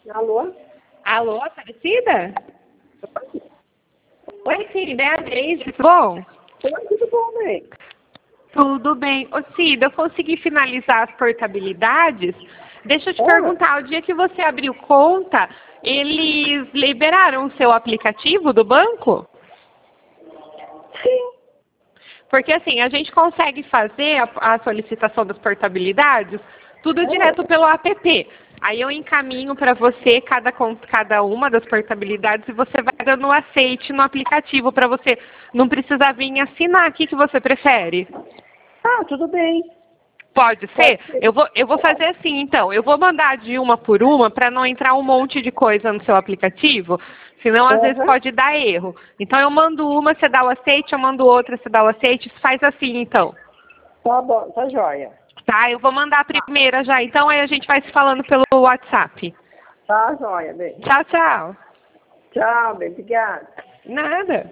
Alô? Alô, Aparecida? Oi, Cida, é a Deise, tudo bom? Oi, tudo bom, bem? Tudo bem. Ô, Cida, eu consegui finalizar as portabilidades. Deixa eu te perguntar, o dia que você abriu conta, eles liberaram o seu aplicativo do banco? Sim. Porque assim, a gente consegue fazer a solicitação das portabilidades tudo direto pelo app. Aí eu encaminho para você cada uma das portabilidades e você vai dando o aceite no aplicativo para você não precisar vir assinar. O que você prefere? Ah, tudo bem. Pode ser? Pode ser. Eu vou fazer assim, então. Eu vou mandar de uma por uma para não entrar um monte de coisa no seu aplicativo, senão às vezes pode dar erro. Então eu mando uma, você dá o aceite, eu mando outra, você dá o aceite. Faz assim, então. Tá bom, tá joia. Tá? Eu vou mandar a primeira já, então aí a gente vai se falando pelo WhatsApp. Tá joia, bem. Tchau, tchau. Tchau, bem. Obrigada. Nada.